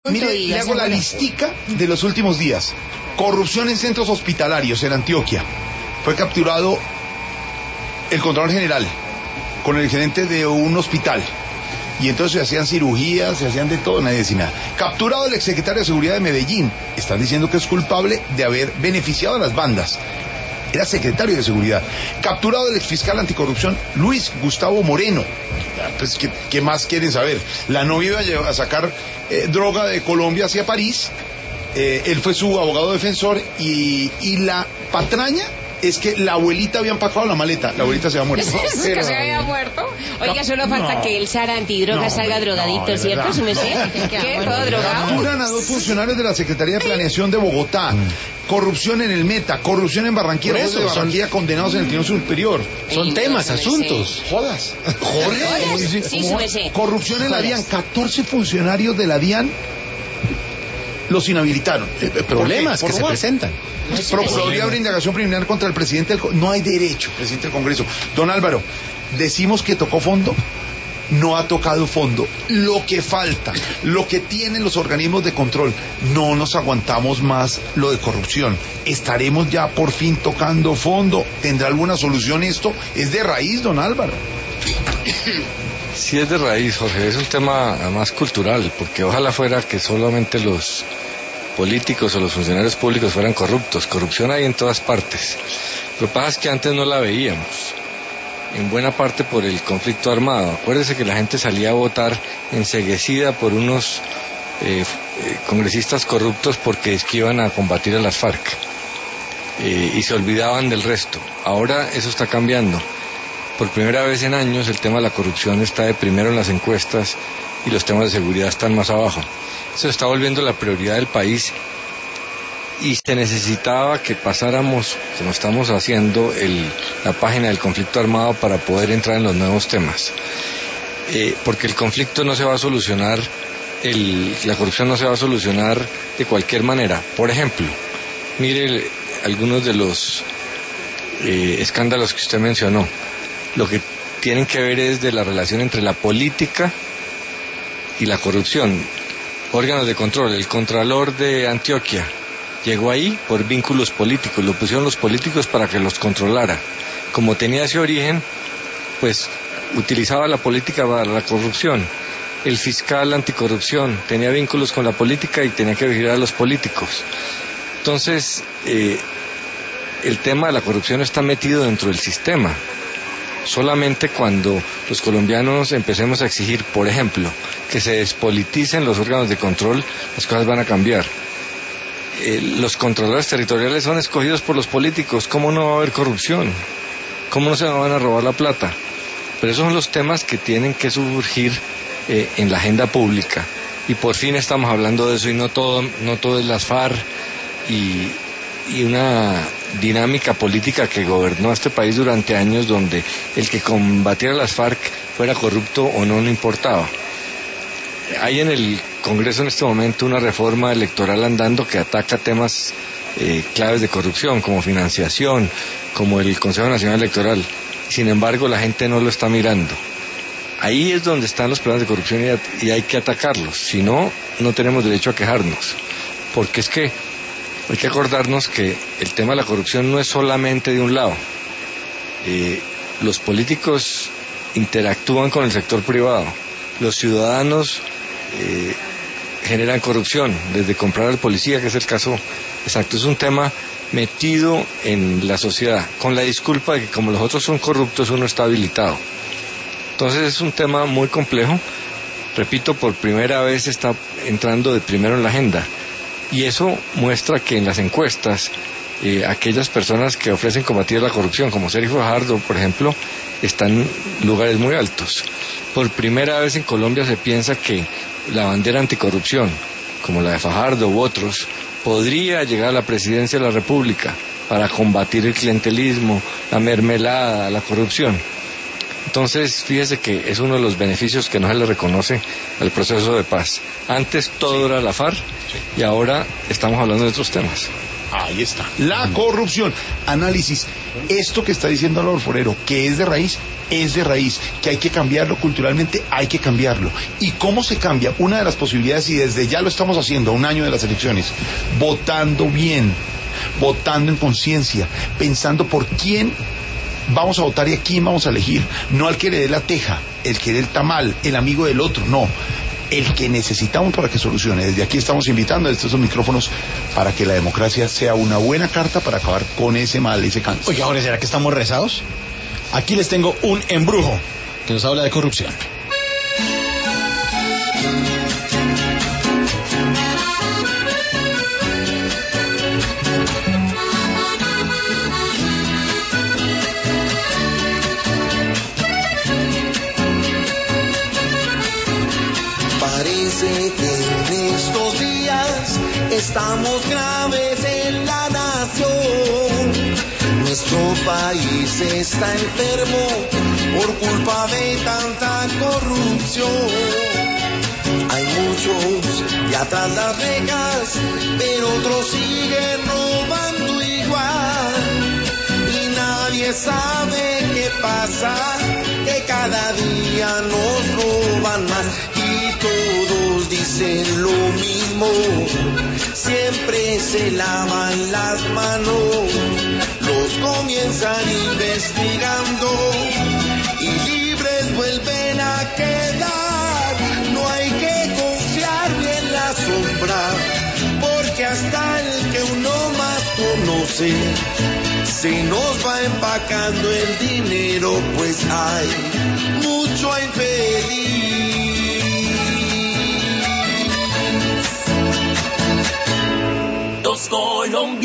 Mire, le hago la listica de los últimos días. Corrupción en centros hospitalarios en Antioquia. Fue capturado el Contralor General con el gerente de un hospital. Y entonces se hacían cirugías, se hacían de todo, nadie decía nada. Capturado el exsecretario de Seguridad de Medellín. Están diciendo que es culpable de haber beneficiado a las bandas. Era secretario de Seguridad. Capturado el exfiscal anticorrupción Luis Gustavo Moreno. Pues, ¿qué más quieren saber? La novia iba a sacar droga de Colombia hacia París. Él fue su abogado defensor y la patraña es que la abuelita había empacado la maleta. La abuelita se había muerto. ¿Es que se había muerto? Oiga, solo falta que el Sara antidroga salga drogadicto, ¿cierto? ¿Su merced? ¿Qué? ¿Todo drogado? Capturan a 2 funcionarios de la Secretaría de Planeación de Bogotá. Corrupción en el Meta, corrupción en Barranquilla. Por eso, de Barranquilla condenados en el Tribunal Superior. Son temas, asuntos. Jodas. Sí, su merced. Corrupción en la DIAN. 14 funcionarios de la DIAN los inhabilitaron. Problemas que se presentan. Procuraduría abre indagación preliminar contra el presidente del... No hay derecho, presidente del Congreso. Don Álvaro, decimos que tocó fondo. No ha tocado fondo. Lo que falta, lo que tienen los organismos de control, no nos aguantamos más lo de corrupción. Estaremos ya por fin tocando fondo. ¿Tendrá alguna solución esto? Es de raíz, don Álvaro. Sí, es de raíz, Jorge. Es un tema más cultural, porque ojalá fuera que solamente los políticos o los funcionarios públicos fueran corruptos. Corrupción hay en todas partes. Lo que pasa es que antes no la veíamos, en buena parte por el conflicto armado. Acuérdese que la gente salía a votar enceguecida por unos congresistas corruptos porque es que iban a combatir a las FARC y se olvidaban del resto. Ahora eso está cambiando. Por primera vez en años el tema de la corrupción está de primero en las encuestas y los temas de seguridad están más abajo. Eso está volviendo la prioridad del país y se necesitaba que pasáramos, como estamos haciendo, la página del conflicto armado para poder entrar en los nuevos temas. Porque el conflicto no se va a solucionar, la corrupción no se va a solucionar de cualquier manera. Por ejemplo, mire algunos de los escándalos que usted mencionó. Lo que tienen que ver es de la relación entre la política y la corrupción. Órganos de control, el Contralor de Antioquia llegó ahí por vínculos políticos, lo pusieron los políticos para que los controlara. Como tenía ese origen, pues utilizaba la política para la corrupción. El fiscal anticorrupción tenía vínculos con la política y tenía que vigilar a los políticos. Entonces, el tema de la corrupción está metido dentro del sistema. Solamente cuando los colombianos empecemos a exigir, por ejemplo, que se despoliticen los órganos de control, las cosas van a cambiar. Los controladores territoriales son escogidos por los políticos. ¿Cómo no va a haber corrupción? ¿Cómo no se van a robar la plata? Pero esos son los temas que tienen que surgir en la agenda pública. Y por fin estamos hablando de eso y no todo es las FARC y una dinámica política que gobernó a este país durante años, donde el que combatiera las FARC fuera corrupto o no importaba. Hay en el Congreso en este momento una reforma electoral andando que ataca temas claves de corrupción, como financiación, como el Consejo Nacional Electoral. Sin embargo, la gente no lo está mirando. Ahí es donde están los problemas de corrupción y hay que atacarlos. Si no, no tenemos derecho a quejarnos. Porque es que hay que acordarnos que el tema de la corrupción no es solamente de un lado. Los políticos interactúan con el sector privado. Los ciudadanos generan corrupción, desde comprar al policía, que es el caso exacto. Es un tema metido en la sociedad, con la disculpa de que como los otros son corruptos, uno está habilitado. Entonces es un tema muy complejo. Repito, por primera vez está entrando de primero en la agenda. Y eso muestra que en las encuestas, aquellas personas que ofrecen combatir la corrupción, como Sergio Fajardo, por ejemplo, están en lugares muy altos. Por primera vez en Colombia se piensa que la bandera anticorrupción, como la de Fajardo u otros, podría llegar a la presidencia de la República para combatir el clientelismo, la mermelada, la corrupción. Entonces, fíjese que es uno de los beneficios que no se le reconoce al proceso de paz. Antes todo era la FARC y ahora estamos hablando de otros temas. Ahí está. La corrupción. Análisis. Esto que está diciendo Álvaro Forero, que es de raíz, que hay que cambiarlo culturalmente, hay que cambiarlo. ¿Y cómo se cambia? Una de las posibilidades, y desde ya lo estamos haciendo a un año de las elecciones, votando bien, votando en conciencia, pensando por quién vamos a votar y a quién vamos a elegir. No al que le dé la teja, el que dé el tamal, el amigo del otro, no. El que necesitamos para que solucione. Desde aquí estamos invitando a estos micrófonos para que la democracia sea una buena carta para acabar con ese mal, ese cáncer. Oiga, ahora, ¿será que estamos rezados? Aquí les tengo un embrujo que nos habla de corrupción. Parece que en estos días estamos graves en la nación. Nuestro país está enfermo por culpa de tanta corrupción. Hay muchos ya tras las rejas, pero otros siguen robando igual. Y nadie sabe qué pasa, que cada día nos roban más. Y todos dicen lo mismo, siempre se lavan las manos. Los comienzan investigando y libres vuelven a quedar. No hay que confiar en la sombra, porque hasta el que uno más conoce se nos va empacando el dinero, pues hay mucho infeliz. Dos colombianos.